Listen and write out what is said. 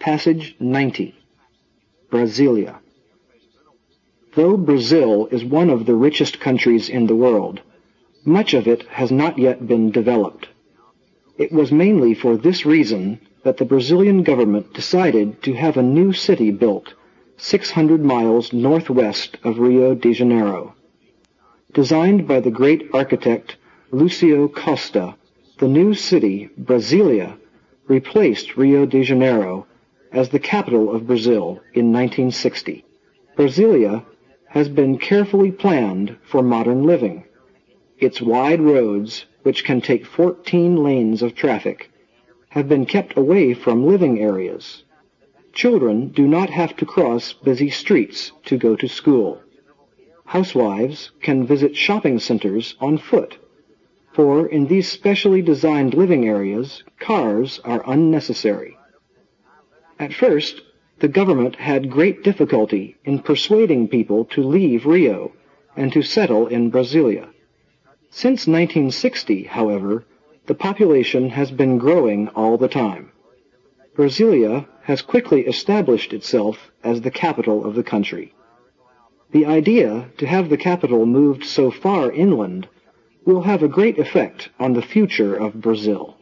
Passage 90. Brasilia. Though Brazil is one of the richest countries in the world, much of it has not yet been developed. It was mainly for this reason that the Brazilian government decided to have a new city built 600 miles northwest of Rio de Janeiro. Designed by the great architect Lucio Costa, the new city, Brasilia, replaced Rio de Janeiro as the capital of Brazil in 1960. Brasilia has been carefully planned for modern living. Its wide roads, which can take 14 lanes of traffic, have been kept away from living areas. Children do not have to cross busy streets to go to school. Housewives can visit shopping centers on foot, for in these specially designed living areas, cars are unnecessary. At first, the government had great difficulty in persuading people to leave Rio and to settle in Brasilia. Since 1960, however, the population has been growing all the time. Brasilia has quickly established itself as the capital of the country. The idea to have the capital moved so far inland will have a great effect on the future of Brazil.